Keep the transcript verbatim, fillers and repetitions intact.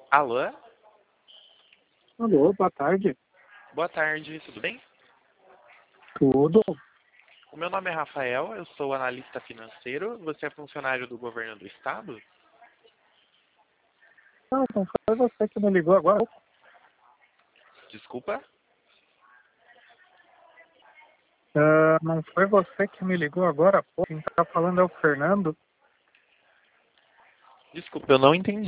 Alô? Alô, boa tarde. Boa tarde, tudo bem? Tudo? O meu nome é Rafael, eu sou analista financeiro. Você é funcionário do governo do estado? Não, não foi você que me ligou agora. Desculpa? Ah, não foi você que me ligou agora, pô. Quem tá falando é o Fernando. Desculpa, eu não entendi.